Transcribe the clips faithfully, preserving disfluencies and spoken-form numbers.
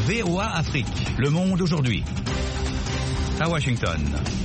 V O A Afrique. Le monde aujourd'hui. À Washington.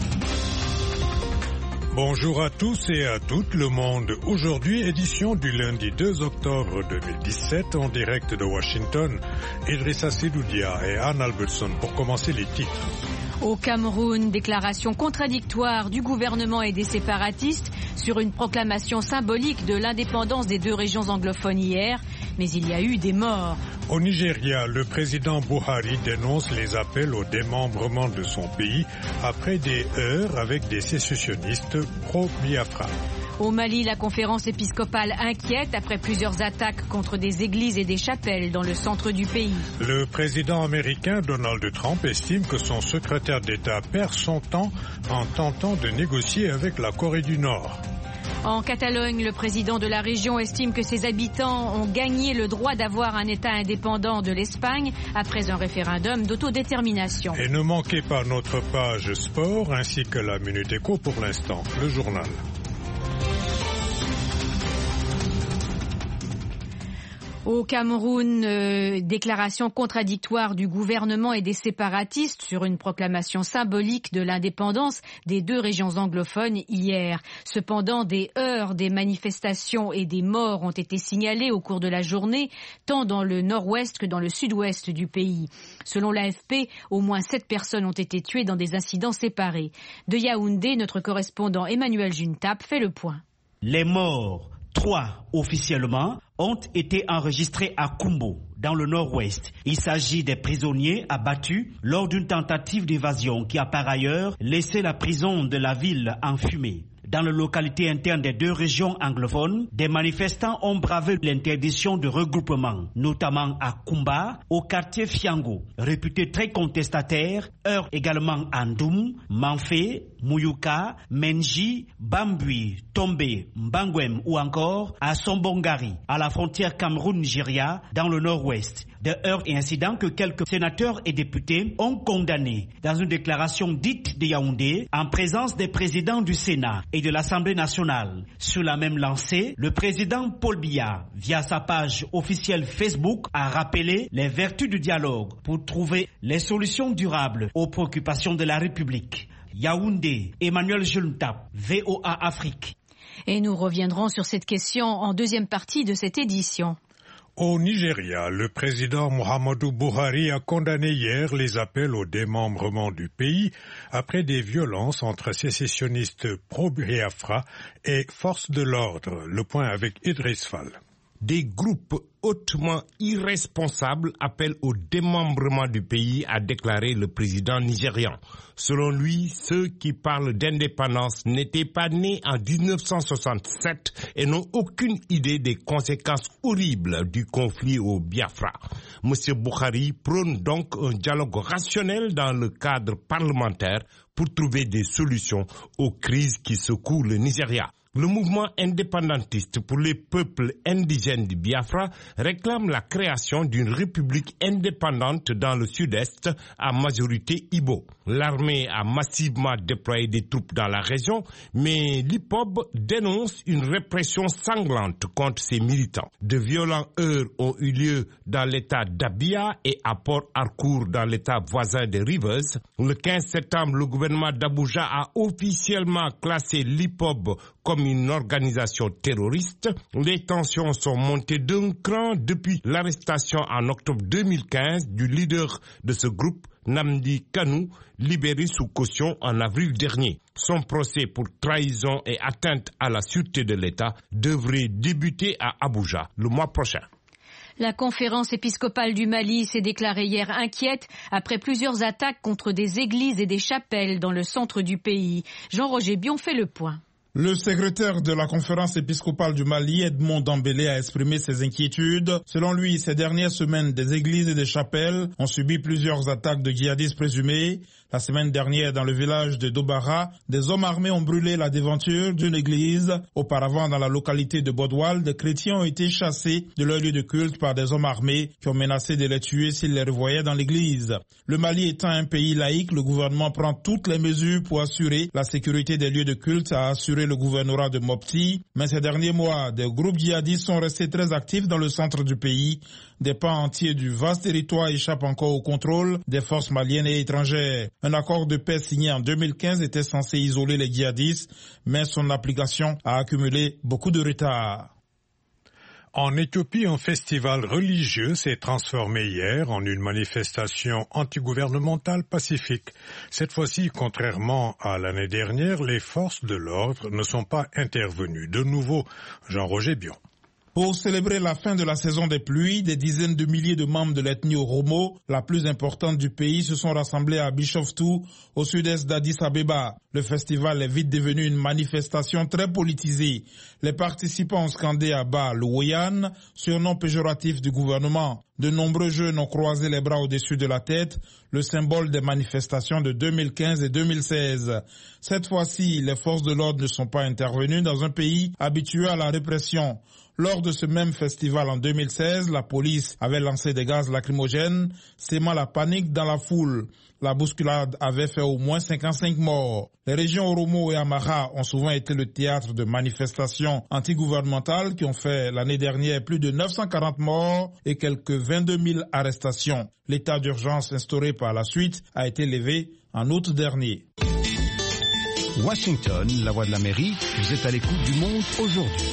Bonjour à tous et à toutes, Le Monde aujourd'hui, édition du lundi deux octobre deux mille dix-sept, en direct de Washington. Idrissa Sedoudia et Anne Albertson pour commencer les titres. Au Cameroun, déclaration contradictoire du gouvernement et des séparatistes sur une proclamation symbolique de l'indépendance des deux régions anglophones hier, mais il y a eu des morts. Au Nigeria, le président Buhari dénonce les appels au démembrement de son pays après des heurts avec des sécessionnistes pro-Biafra. Au Mali, la conférence épiscopale inquiète après plusieurs attaques contre des églises et des chapelles dans le centre du pays. Le président américain Donald Trump estime que son secrétaire d'État perd son temps en tentant de négocier avec la Corée du Nord. En Catalogne, le président de la région estime que ses habitants ont gagné le droit d'avoir un État indépendant de l'Espagne après un référendum d'autodétermination. Et ne manquez pas notre page sport ainsi que la Minute Éco pour l'instant, le journal. Au Cameroun, euh, déclaration contradictoire du gouvernement et des séparatistes sur une proclamation symbolique de l'indépendance des deux régions anglophones hier. Cependant, des heurts, des manifestations et des morts ont été signalés au cours de la journée, tant dans le nord-ouest que dans le sud-ouest du pays. Selon l'A F P, au moins sept personnes ont été tuées dans des incidents séparés. De Yaoundé, notre correspondant Emmanuel Juntap fait le point. Les morts, trois officiellement, ont été enregistrés à Kumbo, dans le nord-ouest. Il s'agit des prisonniers abattus lors d'une tentative d'évasion qui a par ailleurs laissé la prison de la ville en fumée. Dans la localité interne des deux régions anglophones, des manifestants ont bravé l'interdiction de regroupement, notamment à Kumba, au quartier Fiango, réputé très contestataire, heurts également à Ndoum, Manfé, Mouyouka, Menji, Bambui, Tombé, Mbangwem ou encore à Sombongari, à la frontière Cameroun-Nigeria, dans le nord-ouest. Des heurts et incidents que quelques sénateurs et députés ont condamnés dans une déclaration dite de Yaoundé en présence des présidents du Sénat et de l'Assemblée nationale. Sur la même lancée, le président Paul Biya, via sa page officielle Facebook, a rappelé les vertus du dialogue pour trouver les solutions durables aux préoccupations de la République. Yaoundé, Emmanuel Juntap, V O A Afrique. Et nous reviendrons sur cette question en deuxième partie de cette édition. Au Nigeria, le président Muhammadu Buhari a condamné hier les appels au démembrement du pays après des violences entre sécessionnistes pro-Biafra et forces de l'ordre. Le point avec Idriss Fall. Des groupes hautement irresponsables appellent au démembrement du pays, a déclaré le président nigérian. Selon lui, ceux qui parlent d'indépendance n'étaient pas nés en dix-neuf cent soixante-sept et n'ont aucune idée des conséquences horribles du conflit au Biafra. Monsieur Buhari prône donc un dialogue rationnel dans le cadre parlementaire pour trouver des solutions aux crises qui secouent le Nigeria. Le mouvement indépendantiste pour les peuples indigènes du Biafra réclame la création d'une république indépendante dans le sud-est à majorité Ibo. L'armée a massivement déployé des troupes dans la région, mais l'I P O B dénonce une répression sanglante contre ses militants. De violents heurts ont eu lieu dans l'état d'Abia et à Port Harcourt dans l'état voisin de Rivers. Le quinze septembre, le gouvernement d'Abuja a officiellement classé l'I P O B comme une organisation terroriste. Les tensions sont montées d'un cran depuis l'arrestation en octobre deux mille quinze du leader de ce groupe, Namdi Kanu, libéré sous caution en avril dernier. Son procès pour trahison et atteinte à la sûreté de l'État devrait débuter à Abuja le mois prochain. La conférence épiscopale du Mali s'est déclarée hier inquiète après plusieurs attaques contre des églises et des chapelles dans le centre du pays. Jean-Roger Bion fait le point. Le secrétaire de la conférence épiscopale du Mali, Edmond Dambélé, a exprimé ses inquiétudes. Selon lui, ces dernières semaines, des églises et des chapelles ont subi plusieurs attaques de djihadistes présumés. La semaine dernière, dans le village de Dobara, des hommes armés ont brûlé la devanture d'une église. Auparavant, dans la localité de Bodwal, des chrétiens ont été chassés de leur lieu de culte par des hommes armés qui ont menacé de les tuer s'ils les revoyaient dans l'église. Le Mali étant un pays laïque, le gouvernement prend toutes les mesures pour assurer la sécurité des lieux de culte, a assuré le gouvernorat de Mopti. Mais ces derniers mois, des groupes djihadistes sont restés très actifs dans le centre du pays. Des pans entiers du vaste territoire échappent encore au contrôle des forces maliennes et étrangères. Un accord de paix signé en deux mille quinze était censé isoler les djihadistes, mais son application a accumulé beaucoup de retard. En Éthiopie, un festival religieux s'est transformé hier en une manifestation antigouvernementale pacifique. Cette fois-ci, contrairement à l'année dernière, les forces de l'ordre ne sont pas intervenues. De nouveau, Jean-Roger Bion. Pour célébrer la fin de la saison des pluies, des dizaines de milliers de membres de l'ethnie Oromo, la plus importante du pays, se sont rassemblés à Bishoftu, au sud-est d'Addis Abeba. Le festival est vite devenu une manifestation très politisée. Les participants ont scandé à bas le Woyan, surnom péjoratif du gouvernement. De nombreux jeunes ont croisé les bras au-dessus de la tête, le symbole des manifestations de deux mille quinze et deux mille seize. Cette fois-ci, les forces de l'ordre ne sont pas intervenues dans un pays habitué à la répression. Lors de ce même festival en deux mille seize, la police avait lancé des gaz lacrymogènes, sémant la panique dans la foule. La bousculade avait fait au moins cinquante-cinq morts. Les régions Oromo et Amara ont souvent été le théâtre de manifestations antigouvernementales qui ont fait l'année dernière plus de neuf cent quarante morts et quelques vingt-deux mille arrestations. L'état d'urgence instauré par la suite a été levé en août dernier. Washington, la voix de l'Amérique, vous êtes à l'écoute du monde aujourd'hui.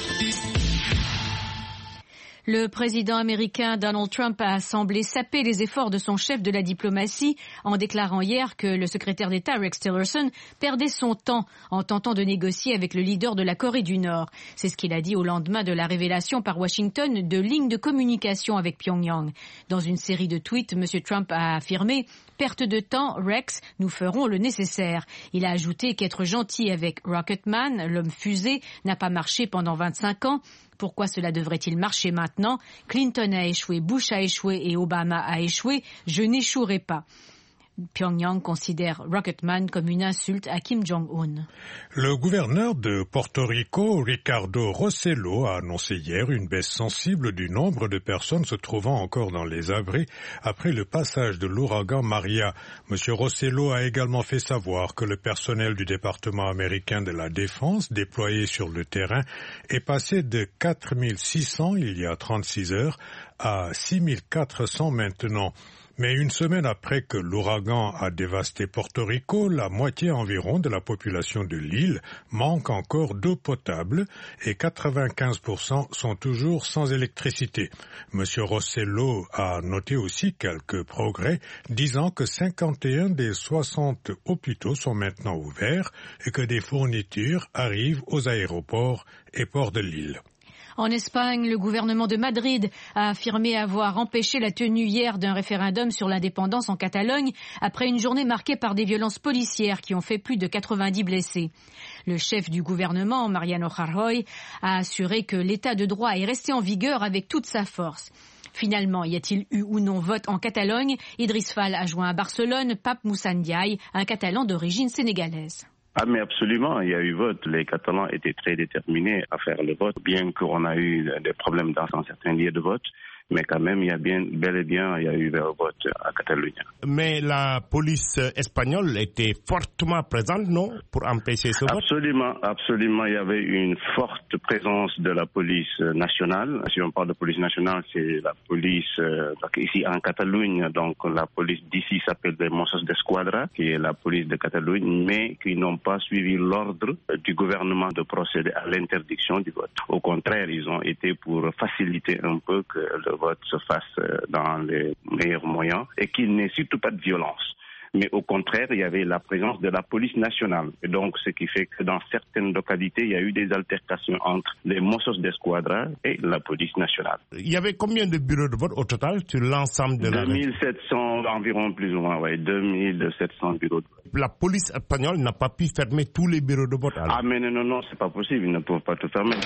Le président américain Donald Trump a semblé saper les efforts de son chef de la diplomatie en déclarant hier que le secrétaire d'État Rex Tillerson perdait son temps en tentant de négocier avec le leader de la Corée du Nord. C'est ce qu'il a dit au lendemain de la révélation par Washington de lignes de communication avec Pyongyang. Dans une série de tweets, M. Trump a affirmé « Perte de temps, Rex, nous ferons le nécessaire ». Il a ajouté qu'être gentil avec Rocketman, l'homme fusée, n'a pas marché pendant vingt-cinq ans. Pourquoi cela devrait-il marcher maintenant? Clinton a échoué, Bush a échoué et Obama a échoué. Je n'échouerai pas. Pyongyang considère Rocketman comme une insulte à Kim Jong-un. Le gouverneur de Porto Rico, Ricardo Rossello, a annoncé hier une baisse sensible du nombre de personnes se trouvant encore dans les abris après le passage de l'ouragan Maria. Monsieur Rossello a également fait savoir que le personnel du département américain de la Défense déployé sur le terrain est passé de quatre mille six cents il y a trente-six heures à six mille quatre cents maintenant. Mais une semaine après que l'ouragan a dévasté Porto Rico, la moitié environ de la population de l'île manque encore d'eau potable et quatre-vingt-quinze pour cent sont toujours sans électricité. Monsieur Rossello a noté aussi quelques progrès, disant que cinquante et un des soixante hôpitaux sont maintenant ouverts et que des fournitures arrivent aux aéroports et ports de l'île. En Espagne, le gouvernement de Madrid a affirmé avoir empêché la tenue hier d'un référendum sur l'indépendance en Catalogne après une journée marquée par des violences policières qui ont fait plus de quatre-vingt-dix blessés. Le chef du gouvernement, Mariano Rajoy, a assuré que l'état de droit est resté en vigueur avec toute sa force. Finalement, y a-t-il eu ou non vote en Catalogne? Idriss Fall a joint à Barcelone Pape Moussa Ndiaye, un Catalan d'origine sénégalaise. Ah mais absolument, il y a eu vote. Les Catalans étaient très déterminés à faire le vote, bien qu'on a eu des problèmes dans certains lieux de vote. Mais quand même, il y a bien, bel et bien, il y a eu un vote à Catalogne. Mais la police espagnole était fortement présente, non, pour empêcher ce vote? Absolument, absolument. Il y avait une forte présence de la police nationale. Si on parle de police nationale, c'est la police euh, ici en Catalogne. Donc la police d'ici s'appelle les Mossos d'Esquadra, qui est la police de Catalogne, mais qui n'ont pas suivi l'ordre du gouvernement de procéder à l'interdiction du vote. Au contraire, ils ont été pour faciliter un peu que le vote se fasse dans les meilleurs moyens et qu'il n'y ait surtout pas de violence. Mais au contraire, il y avait la présence de la police nationale. Et donc, ce qui fait que dans certaines localités, il y a eu des altercations entre les Mossos d'Esquadra et la police nationale. Il y avait combien de bureaux de vote au total sur l'ensemble de la... deux mille sept cents environ, plus ou moins, oui. deux mille sept cents bureaux de vote. La police espagnole n'a pas pu fermer tous les bureaux de vote. Alors. Ah, mais non, non, non, c'est pas possible. Ils ne peuvent pas tout fermer.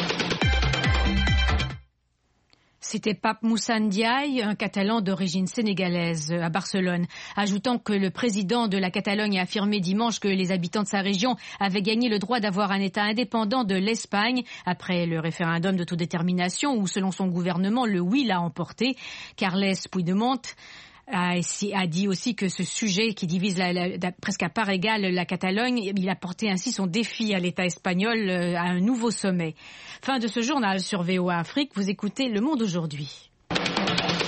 C'était Pape Moussa Ndiaye, un Catalan d'origine sénégalaise à Barcelone, ajoutant que le président de la Catalogne a affirmé dimanche que les habitants de sa région avaient gagné le droit d'avoir un État indépendant de l'Espagne après le référendum d'autodétermination où, selon son gouvernement, le oui l'a emporté. Carles Puigdemont a, a dit aussi que ce sujet qui divise la, la, presque à part égale la Catalogne, il a porté ainsi son défi à l'État espagnol à un nouveau sommet. Fin de ce journal sur V O A Afrique, vous écoutez Le Monde aujourd'hui.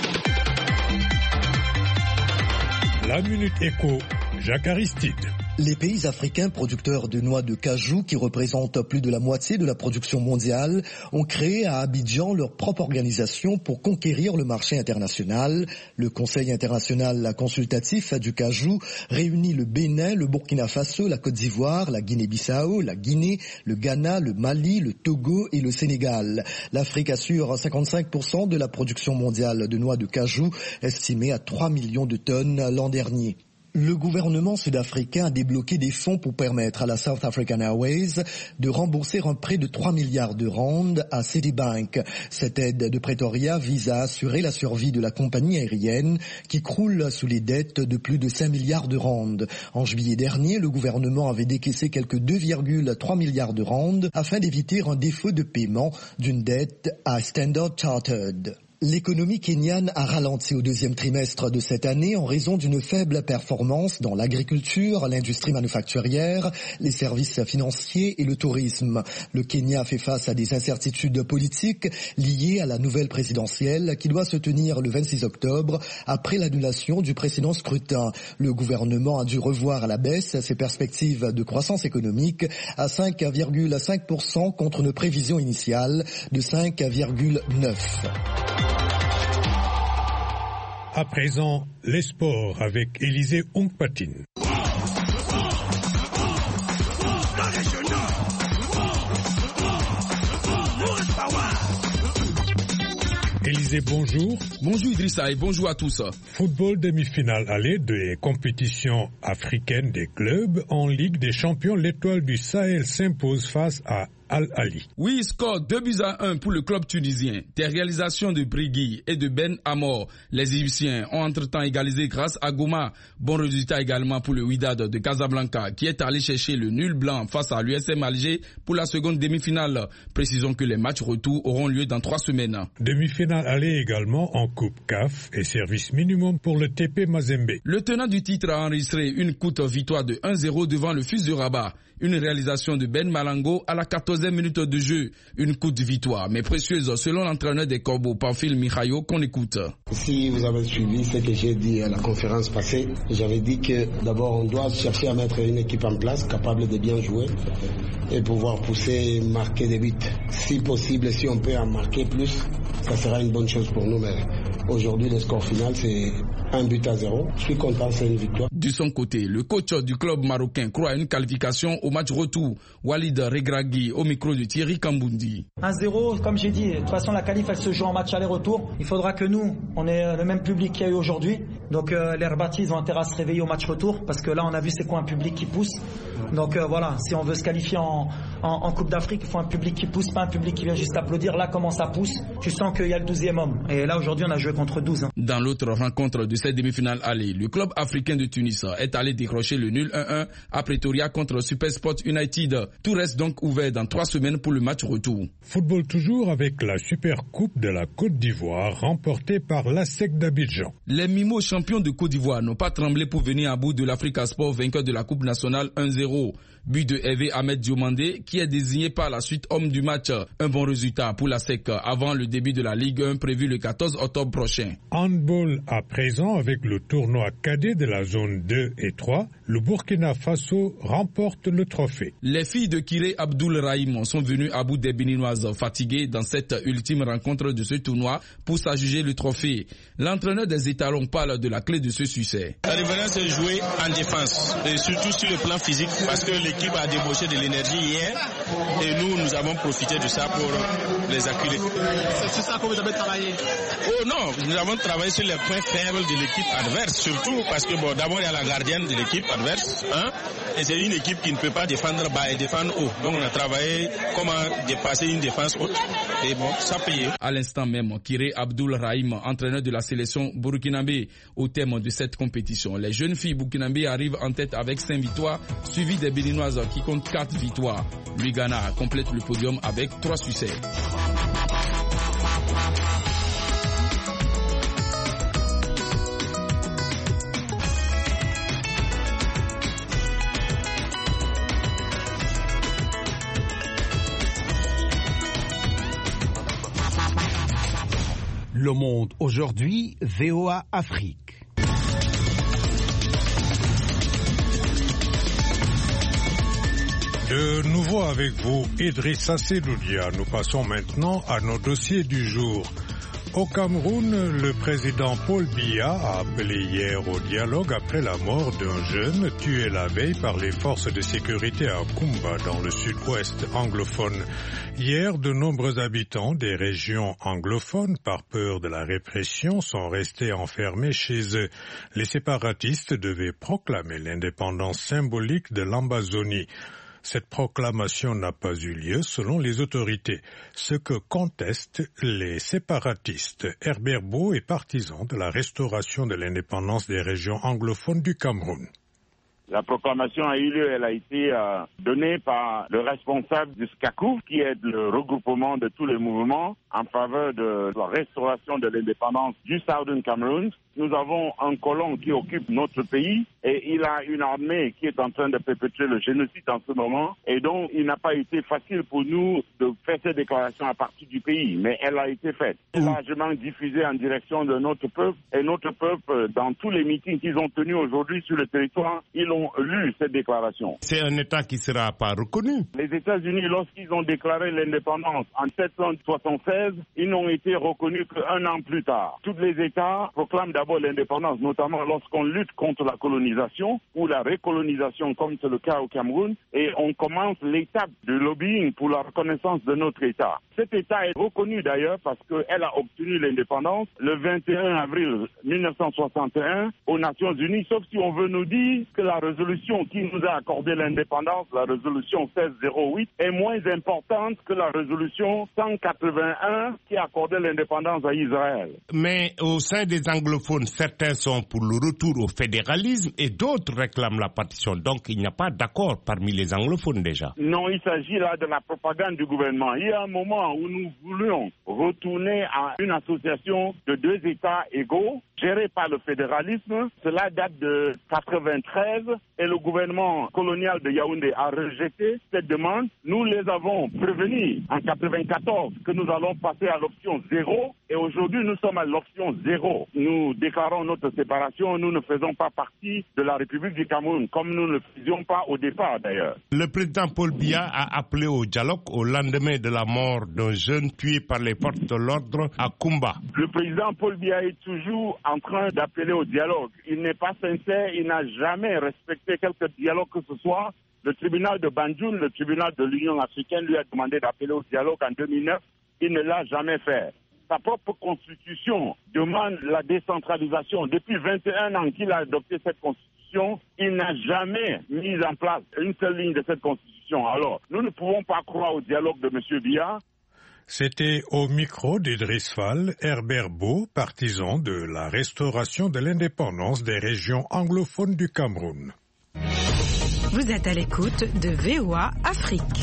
La Minute Éco, Jacques Aristide. Les pays africains producteurs de noix de cajou, qui représentent plus de la moitié de la production mondiale, ont créé à Abidjan leur propre organisation pour conquérir le marché international. Le Conseil international consultatif du cajou réunit le Bénin, le Burkina Faso, la Côte d'Ivoire, la Guinée-Bissau, la Guinée, le Ghana, le Mali, le Togo et le Sénégal. L'Afrique assure cinquante-cinq pour cent de la production mondiale de noix de cajou, estimée à trois millions de tonnes l'an dernier. Le gouvernement sud-africain a débloqué des fonds pour permettre à la South African Airways de rembourser un prêt de trois milliards de rand à Citibank. Cette aide de Pretoria vise à assurer la survie de la compagnie aérienne qui croule sous les dettes de plus de cinq milliards de rand. En juillet dernier, le gouvernement avait décaissé quelques deux virgule trois milliards de rand afin d'éviter un défaut de paiement d'une dette à Standard Chartered. L'économie kenyane a ralenti au deuxième trimestre de cette année en raison d'une faible performance dans l'agriculture, l'industrie manufacturière, les services financiers et le tourisme. Le Kenya fait face à des incertitudes politiques liées à la nouvelle présidentielle qui doit se tenir le vingt-six octobre après l'annulation du précédent scrutin. Le gouvernement a dû revoir à la baisse ses perspectives de croissance économique à cinq virgule cinq pour cent contre une prévision initiale de cinq virgule neuf pour cent. À présent, les sports avec Élisée Ongpatine. Élisée, bonjour. Bonjour Idrissa et bonjour à tous. Football demi-finale aller des compétitions africaines des clubs en Ligue des champions. L'Étoile du Sahel s'impose face à Al-Ali. Oui, score deux buts à un pour le club tunisien. Des réalisations de Brigui et de Ben Amor. Les Égyptiens ont entre-temps égalisé grâce à Goma. Bon résultat également pour le Wydad de Casablanca qui est allé chercher le nul blanc face à l'U S M Alger pour la seconde demi-finale. Précisons que les matchs retour auront lieu dans trois semaines. Demi-finale aller également en Coupe C A F et service minimum pour le T P Mazembe. Le tenant du titre a enregistré une courte victoire de un zéro devant le Fils de Rabat. Une réalisation de Ben Malango à la quatorzième minute de jeu. Une courte victoire, mais précieuse selon l'entraîneur des Corbeaux, Pamphile Mihayo, qu'on écoute. Si vous avez suivi ce que j'ai dit à la conférence passée, j'avais dit que d'abord on doit chercher à mettre une équipe en place capable de bien jouer et pouvoir pousser, marquer des buts. Si possible, si on peut en marquer plus, ça sera une bonne chose pour nous. Mais aujourd'hui, le score final, c'est un but à zéro. Je suis content, c'est une victoire. De son côté, le coach du club marocain croit à une qualification au match retour. Walid Regragui au micro de Thierry Kamboundi. un zéro, comme j'ai dit, de toute façon la qualif elle se joue en match aller-retour. Il faudra que nous, on ait le même public qu'il y a eu aujourd'hui. Donc euh, les Rbati, ils ont intérêt à se réveiller au match retour parce que là on a vu c'est quoi un public qui pousse. Donc euh, voilà, si on veut se qualifier en, en, en Coupe d'Afrique, il faut un public qui pousse, pas un public qui vient juste applaudir. Là comment ça pousse, tu sens qu'il y a le douzième homme. Et là aujourd'hui on a joué contre douze. Hein. Dans l'autre rencontre de cette demi-finale aller, le club africain de Tunis est allé décrocher le nul un un à Pretoria contre Supersport United. Tout reste donc ouvert dans trois semaines pour le match retour. Football toujours avec la Super Coupe de la Côte d'Ivoire remportée par l'A S E C d'Abidjan. Les Mimos champions de Côte d'Ivoire n'ont pas tremblé pour venir à bout de l'Africa Sport vainqueur de la Coupe nationale un zéro. But de Hervé Ahmed Diomandé qui est désigné par la suite homme du match. Un bon résultat pour la S E C avant le début de la Ligue un prévu le quatorze octobre prochain. Handball à présent avec le tournoi cadet de la zone deux et trois. Le Burkina Faso remporte le trophée. Les filles de Kiré Abdoul Rahim sont venues à bout des Béninoises fatiguées dans cette ultime rencontre de ce tournoi pour s'adjuger le trophée. L'entraîneur des étalons parle de la clé de ce succès. La différence est jouer en défense et surtout sur le plan physique parce que l'équipe a débauché de l'énergie hier et nous, nous avons profité de ça pour les acculer. C'est sur ça que vous avez travaillé? Oh non, nous avons travaillé sur les points faibles de l'équipe adverse, surtout parce que bon, d'abord il y a la gardienne de l'équipe adverse, hein, et c'est une équipe qui ne peut pas défendre bas et défendre haut. Donc on a travaillé comment dépasser une défense haute et bon, ça payait. À l'instant même, Kiré Abdoul Rahim, entraîneur de la sélection burkinabé, au thème de cette compétition. Les jeunes filles burkinabées arrivent en tête avec cinq victoires, suivies des Béninoises qui comptent quatre victoires. Le Ghana complète le podium avec trois succès. Le Monde aujourd'hui, V O A Afrique. De nouveau avec vous, Idrissa Seloudia. Nous passons maintenant à nos dossiers du jour. Au Cameroun, le président Paul Biya a appelé hier au dialogue après la mort d'un jeune tué la veille par les forces de sécurité à Kumba dans le sud-ouest anglophone. Hier, de nombreux habitants des régions anglophones, par peur de la répression, sont restés enfermés chez eux. Les séparatistes devaient proclamer l'indépendance symbolique de l'Ambazonie. Cette proclamation n'a pas eu lieu selon les autorités, ce que contestent les séparatistes. Herbert Beau est partisan de la restauration de l'indépendance des régions anglophones du Cameroun. La proclamation a eu lieu, elle a été euh, donnée par le responsable du SCACOUF, qui est le regroupement de tous les mouvements en faveur de la restauration de l'indépendance du Southern Cameroun. Nous avons un colon qui occupe notre pays et il a une armée qui est en train de perpétrer le génocide en ce moment. Et donc, il n'a pas été facile pour nous de faire cette déclaration à partir du pays, mais elle a été faite. Elle est largement diffusée en direction de notre peuple. Et notre peuple, dans tous les meetings qu'ils ont tenus aujourd'hui sur le territoire, ils ont lu cette déclaration. C'est un État qui ne sera pas reconnu. Les États-Unis, lorsqu'ils ont déclaré l'indépendance en mille sept cent soixante-seize, ils n'ont été reconnus qu'un an plus tard. Tous les États proclament d'abord l'indépendance, notamment lorsqu'on lutte contre la colonisation ou la récolonisation, comme c'est le cas au Cameroun, et on commence l'étape de lobbying pour la reconnaissance de notre État. Cet État est reconnu d'ailleurs parce qu'elle a obtenu l'indépendance le vingt et un avril mille neuf cent soixante et un aux Nations Unies, sauf si on veut nous dire que la résolution qui nous a accordé l'indépendance, la résolution seize zéro huit, est moins importante que la résolution cent quatre-vingt-un qui accordait l'indépendance à Israël. Mais au sein des anglophones, certains sont pour le retour au fédéralisme et d'autres réclament la partition. Donc il n'y a pas d'accord parmi les anglophones déjà. Non, il s'agit là de la propagande du gouvernement. Il y a un moment où nous voulions retourner à une association de deux États égaux gérée par le fédéralisme. Cela date de quatre-vingt-treize et le gouvernement colonial de Yaoundé a rejeté cette demande. Nous les avons prévenus en quatre-vingt-quatorze que nous allons passer à l'option zéro et aujourd'hui nous sommes à l'option zéro. Nous déclarons notre séparation, nous ne faisons pas partie de la République du Cameroun, comme nous ne le faisions pas au départ d'ailleurs. Le président Paul Biya a appelé au dialogue au lendemain de la mort d'un jeune tué par les forces de l'ordre à Kumba. Le président Paul Biya est toujours en train d'appeler au dialogue. Il n'est pas sincère, il n'a jamais respecté quelque dialogue que ce soit. Le tribunal de Banjul, le tribunal de l'Union africaine lui a demandé d'appeler au dialogue en deux mille neuf. Il ne l'a jamais fait. Sa propre constitution demande la décentralisation. Depuis vingt et un ans qu'il a adopté cette constitution, il n'a jamais mis en place une seule ligne de cette constitution. Alors, nous ne pouvons pas croire au dialogue de M. Biya. C'était au micro d'Idriss Fall, Herbert Beau, partisan de la restauration de l'indépendance des régions anglophones du Cameroun. Vous êtes à l'écoute de V O A Afrique.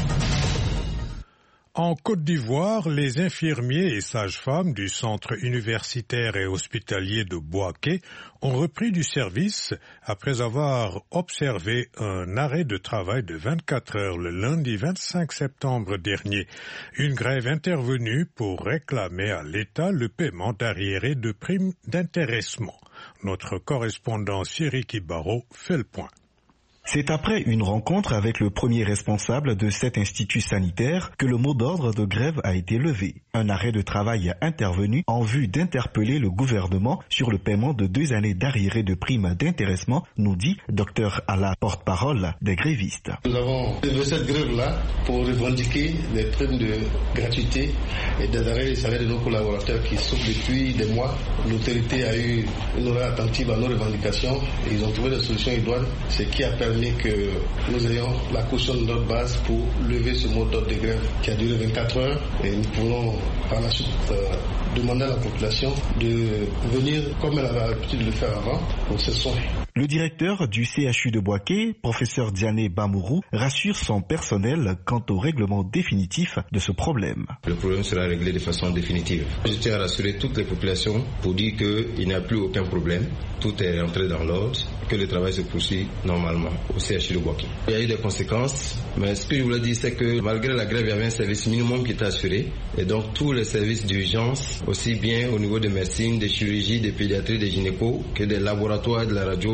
En Côte d'Ivoire, les infirmiers et sages-femmes du centre universitaire et hospitalier de Bouaké ont repris du service après avoir observé un arrêt de travail de vingt-quatre heures le lundi vingt-cinq septembre dernier. Une grève intervenue pour réclamer à l'État le paiement d'arriérés de primes d'intéressement. Notre correspondant Siriki Baro fait le point. C'est après une rencontre avec le premier responsable de cet institut sanitaire que le mot d'ordre de grève a été levé. Un arrêt de travail intervenu en vue d'interpeller le gouvernement sur le paiement de deux années d'arriérés de primes d'intéressement, nous dit Dr Alla, porte-parole des grévistes. Nous avons levé cette grève-là pour revendiquer les primes de gratuité et des arrêts de salaire de nos collaborateurs qui souffrent depuis des mois. L'autorité a eu une oreille attentive à nos revendications et ils ont trouvé des solutions idoines, ce qui a permis que nous ayons la caution de notre base pour lever ce mot d'ordre de grève qui a duré vingt-quatre heures et nous pouvons par la suite euh, demander à la population de venir comme elle avait l'habitude de le faire avant pour se soigner. Le directeur du C H U de Bouaké, professeur Diané Bamourou, rassure son personnel quant au règlement définitif de ce problème. Le problème sera réglé de façon définitive. Je tiens à rassurer toutes les populations pour dire qu'il n'y a plus aucun problème. Tout est rentré dans l'ordre, que le travail se poursuit normalement au C H U de Bouaké. Il y a eu des conséquences, mais ce que je voulais dire, c'est que malgré la grève, il y avait un service minimum qui était assuré. Et donc tous les services d'urgence, aussi bien au niveau de médecine, de chirurgie, de pédiatrie, de gynéco, que des laboratoires et de la radio,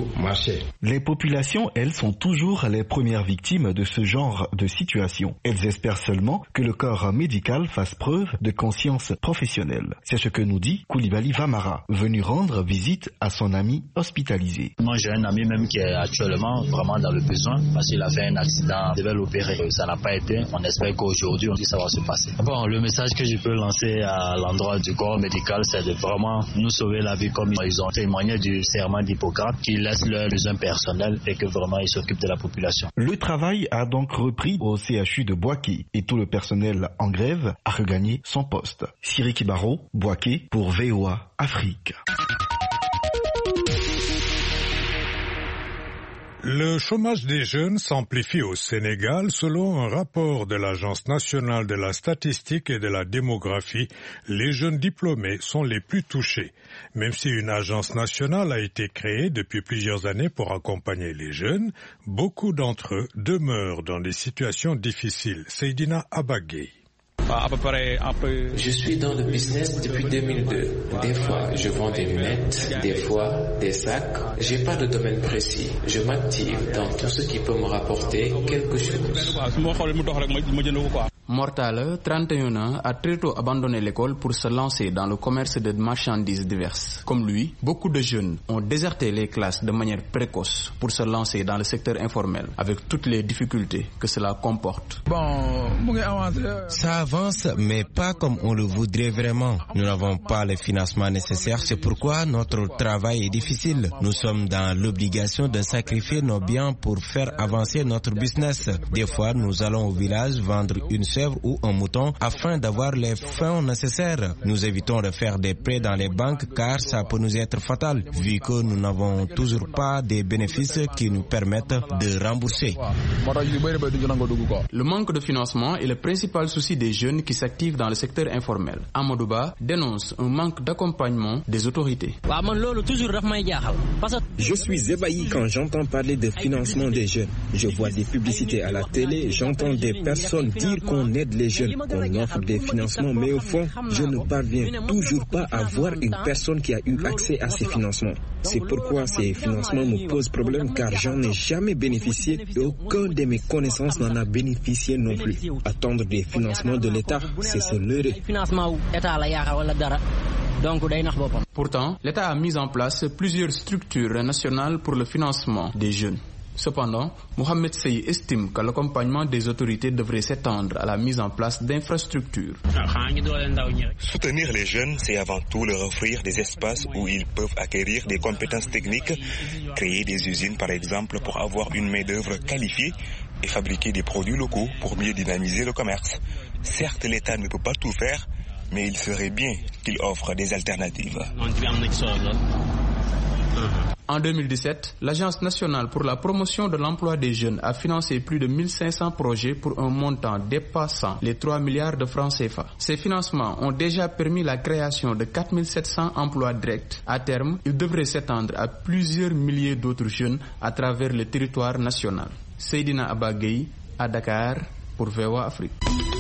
marchait. Les populations, elles, sont toujours les premières victimes de ce genre de situation. Elles espèrent seulement que le corps médical fasse preuve de conscience professionnelle. C'est ce que nous dit Koulibaly Vamara, venu rendre visite à son ami hospitalisé. Moi j'ai un ami même qui est actuellement vraiment dans le besoin parce qu'il a fait un accident, il devait l'opérer. Ça n'a pas été, on espère qu'aujourd'hui on dit ça va se passer. Bon, le message que je peux lancer à l'endroit du corps médical, c'est de vraiment nous sauver la vie comme ils ont témoigné du serment d'Hippocrate, qui laisse leurs besoins personnels et que vraiment ils s'occupent de la population. Le travail a donc repris au C H U de Bouaké et tout le personnel en grève a regagné son poste. Siriki Baro, Bouaké pour V O A Afrique. Le chômage des jeunes s'amplifie au Sénégal. Selon un rapport de l'Agence nationale de la statistique et de la démographie, les jeunes diplômés sont les plus touchés. Même si une agence nationale a été créée depuis plusieurs années pour accompagner les jeunes, beaucoup d'entre eux demeurent dans des situations difficiles. Seydina Abagay. À peu près un peu. Je suis dans le business depuis deux mille deux. Des fois, je vends des lunettes, des fois, des sacs. J'ai pas de domaine précis. Je m'active dans tout ce qui peut me rapporter quelque chose. Mortal, trente et un ans, a très tôt abandonné l'école pour se lancer dans le commerce de marchandises diverses. Comme lui, beaucoup de jeunes ont déserté les classes de manière précoce pour se lancer dans le secteur informel, avec toutes les difficultés que cela comporte. Bon, ça avance, mais pas comme on le voudrait vraiment. Nous n'avons pas les financements nécessaires, c'est pourquoi notre travail est difficile. Nous sommes dans l'obligation de sacrifier nos biens pour faire avancer notre business. Des fois, nous allons au village vendre une ou un mouton afin d'avoir les fonds nécessaires. Nous évitons de faire des prêts dans les banques car ça peut nous être fatal vu que nous n'avons toujours pas des bénéfices qui nous permettent de rembourser. Le manque de financement est le principal souci des jeunes qui s'activent dans le secteur informel. Amadouba dénonce un manque d'accompagnement des autorités. Je suis ébahi quand j'entends parler de financement des jeunes. Je vois des publicités à la télé, j'entends des personnes dire qu'on aide les jeunes, qu'on offre des financements, mais au fond, je ne parviens toujours pas à voir une personne qui a eu accès à ces financements. C'est pourquoi ces financements me posent problème car j'en ai jamais bénéficié et aucun de mes connaissances n'en a bénéficié non plus. Attendre des financements de l'État, c'est se leurrer. Pourtant, l'État a mis en place plusieurs structures nationales pour le financement des jeunes. Cependant, Mohamed Sey estime que l'accompagnement des autorités devrait s'étendre à la mise en place d'infrastructures. Soutenir les jeunes, c'est avant tout leur offrir des espaces où ils peuvent acquérir des compétences techniques, créer des usines par exemple pour avoir une main-d'œuvre qualifiée et fabriquer des produits locaux pour mieux dynamiser le commerce. Certes, l'État ne peut pas tout faire, mais il serait bien qu'il offre des alternatives. En deux mille dix-sept, l'Agence nationale pour la promotion de l'emploi des jeunes a financé plus de mille cinq cents projets pour un montant dépassant les trois milliards de francs C F A. Ces financements ont déjà permis la création de quatre mille sept cents emplois directs. À terme, ils devraient s'étendre à plusieurs milliers d'autres jeunes à travers le territoire national. Seydina Abagay à Dakar pour V O A Afrique.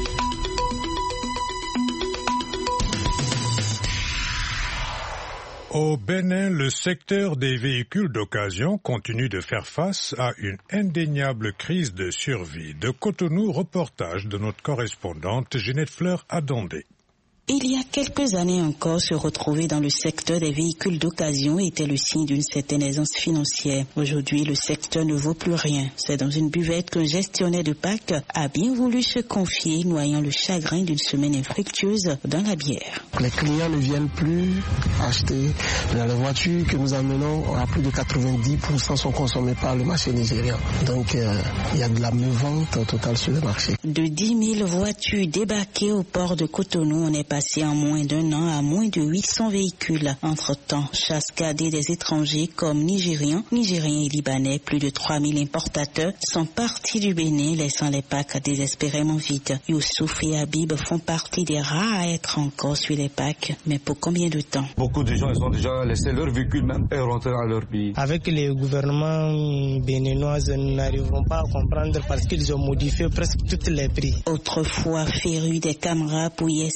Au Bénin, le secteur des véhicules d'occasion continue de faire face à une indéniable crise de survie. De Cotonou, reportage de notre correspondante Ginette Fleur Adondé. Il y a quelques années encore, se retrouver dans le secteur des véhicules d'occasion était le signe d'une certaine aisance financière. Aujourd'hui, le secteur ne vaut plus rien. C'est dans une buvette qu'un gestionnaire de Pâques a bien voulu se confier, noyant le chagrin d'une semaine infructueuse dans la bière. Les clients ne viennent plus acheter. Dans les voitures que nous amenons, à plus de quatre-vingt-dix pour cent sont consommées par le marché nigérian. Donc, euh, il y a de la mévente totale sur le marché. De dix mille voitures débarquées au port de Cotonou, on est passé en moins d'un an à moins de huit cents véhicules. Entre-temps, cascadés des étrangers comme Nigérians, Nigériens et Libanais, plus de trois mille importateurs sont partis du Bénin, laissant les Pâques désespérément vides. Youssouf et Habib font partie des rares à être encore sur les Pâques, mais pour combien de temps? Beaucoup de gens ils ont déjà laissé leur véhicule même et rentré dans leur pays. Avec les gouvernements béninois, nous n'arriverons pas à comprendre parce qu'ils ont modifié presque tous les prix. Autrefois férus des caméras pour y exposer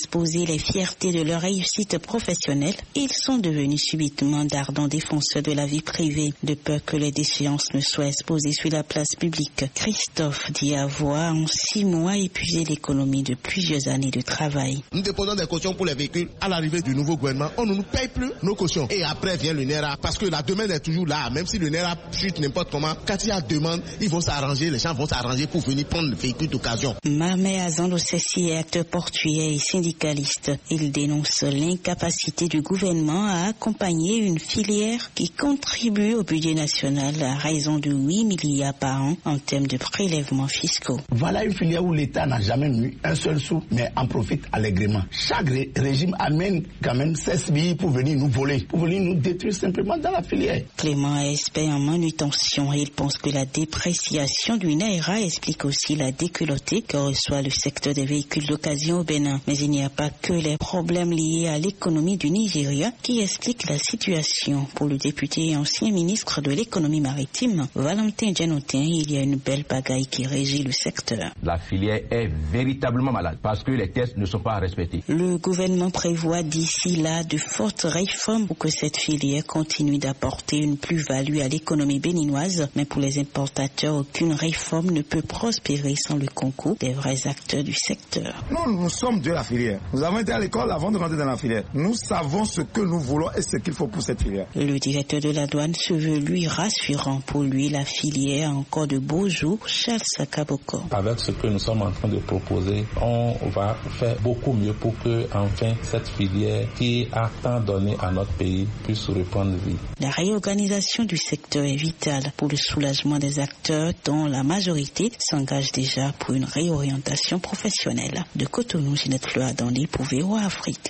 étaient les fiertés de leur réussite professionnelle, ils sont devenus subitement d'ardents défenseurs de la vie privée, de peur que les déchéances ne soient exposées sur la place publique. Christophe dit avoir en six mois épuisé l'économie de plusieurs années de travail. Nous déposons des cautions pour les véhicules. À l'arrivée du nouveau gouvernement, on ne nous paye plus nos cautions. Et après vient le NERA, parce que la demande est toujours là. Même si le NERA chute n'importe comment, quand il y a demande, ils vont s'arranger, les gens vont s'arranger pour venir prendre le véhicule d'occasion. Marmé Azan Ossessi est acteur portuaire et syndicaliste. Il dénonce l'incapacité du gouvernement à accompagner une filière qui contribue au budget national à raison de huit milliards par an en termes de prélèvements fiscaux. Voilà une filière où l'État n'a jamais mis un seul sou, mais en profite allègrement. Chaque ré- régime amène quand même seize billets pour venir nous voler, pour venir nous détruire simplement dans la filière. Clément est expert en manutention et il pense que la dépréciation du Naira explique aussi la déculottée que reçoit le secteur des véhicules d'occasion au Bénin. Mais il n'y a pas que les problèmes liés à l'économie du Nigeria qui expliquent la situation. Pour le député et ancien ministre de l'économie maritime, Valentin Djanotin, il y a une belle bagaille qui régit le secteur. La filière est véritablement malade parce que les tests ne sont pas respectés. Le gouvernement prévoit d'ici là de fortes réformes pour que cette filière continue d'apporter une plus-value à l'économie béninoise. Mais pour les importateurs, aucune réforme ne peut prospérer sans le concours des vrais acteurs du secteur. Nous, nous sommes de la filière. Nous avons été à l'école avant de rentrer dans la filière. Nous savons ce que nous voulons et ce qu'il faut pour cette filière. Le directeur de la douane se veut lui rassurant. Pour lui, la filière a encore de beaux jours. Charles Sakaboko. Avec ce que nous sommes en train de proposer, on va faire beaucoup mieux pour que, enfin, cette filière qui a tant donné à notre pays puisse reprendre vie. La réorganisation du secteur est vitale pour le soulagement des acteurs dont la majorité s'engage déjà pour une réorientation professionnelle. De Cotonou, Ginette Fleur Dandi pour V O A Afrique.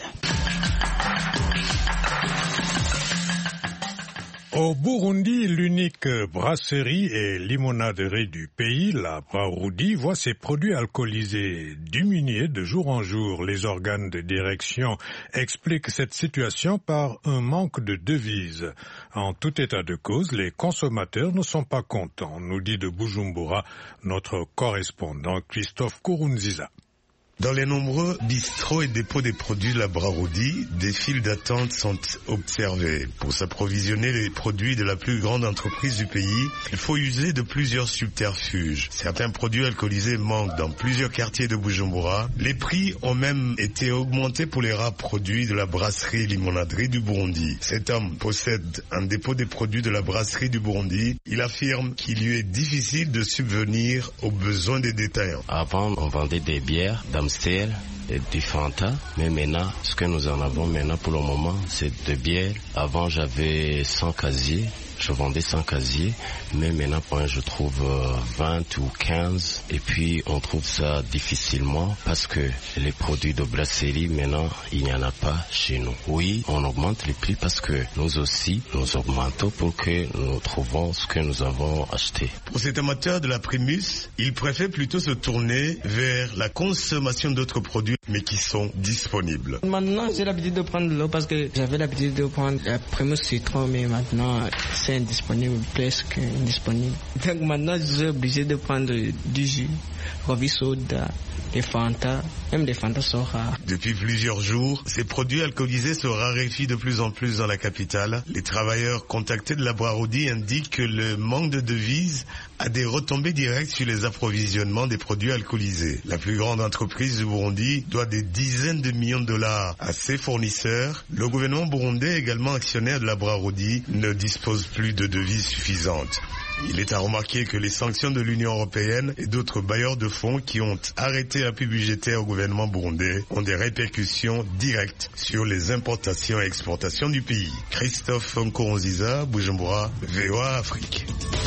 Au Burundi, l'unique brasserie et limonaderie du pays, la Braroudi, voit ses produits alcoolisés diminuer de jour en jour. Les organes de direction expliquent cette situation par un manque de devises. En tout état de cause, les consommateurs ne sont pas contents, nous dit de Bujumbura notre correspondant Christophe Kourounziza. Dans les nombreux bistrots et dépôts des produits de la Braroudi, des files d'attente sont observés. Pour s'approvisionner les produits de la plus grande entreprise du pays, il faut user de plusieurs subterfuges. Certains produits alcoolisés manquent dans plusieurs quartiers de Bujumbura. Les prix ont même été augmentés pour les rares produits de la brasserie et limonaderie du Burundi. Cet homme possède un dépôt des produits de la brasserie du Burundi. Il affirme qu'il lui est difficile de subvenir aux besoins des détaillants. Avant, on vendait des bières, d'Amstel et du Fanta, mais maintenant, ce que nous en avons maintenant pour le moment, c'est de bière. Avant, j'avais cent casiers. Je vendais cent casiers, mais maintenant, je trouve vingt ou quinze. Et puis, on trouve ça difficilement parce que les produits de brasserie, maintenant, il n'y en a pas chez nous. Oui, on augmente les prix parce que nous aussi, nous augmentons pour que nous trouvons ce que nous avons acheté. Pour cet amateur de la Primus, il préfère plutôt se tourner vers la consommation d'autres produits, mais qui sont disponibles. Maintenant, j'ai l'habitude de prendre de l'eau parce que j'avais l'habitude de prendre la Primus Citron, mais maintenant, c'est indisponible, presque indisponible. Donc maintenant, je suis obligé de prendre du jus, Rovi Soda, des Fanta, même des Fanta sont rares. Depuis plusieurs jours, ces produits alcoolisés se raréfient de plus en plus dans la capitale. Les travailleurs contactés de la Braroudi indiquent que le manque de devises a des retombées directes sur les approvisionnements des produits alcoolisés. La plus grande entreprise du Burundi doit des dizaines de millions de dollars à ses fournisseurs. Le gouvernement burundais, également actionnaire de la Braroudi, ne dispose plus de devises suffisantes. Il est à remarquer que les sanctions de l'Union européenne et d'autres bailleurs de fonds qui ont arrêté l'appui budgétaire au gouvernement burundais ont des répercussions directes sur les importations et exportations du pays. Christophe Nkurunziza, Bujumbura, V O A Afrique.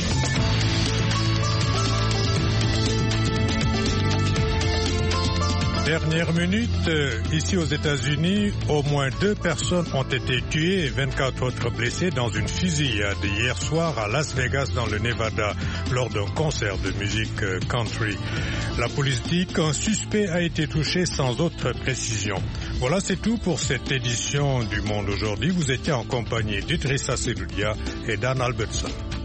Dernière minute, ici aux États-Unis, au moins deux personnes ont été tuées et vingt-quatre autres blessées dans une fusillade hier soir à Las Vegas dans le Nevada lors d'un concert de musique country. La police dit qu'un suspect a été touché sans autre précision. Voilà, c'est tout pour cette édition du Monde aujourd'hui. Vous étiez en compagnie d'Idrissa Seloudia et d'Anne Albertson.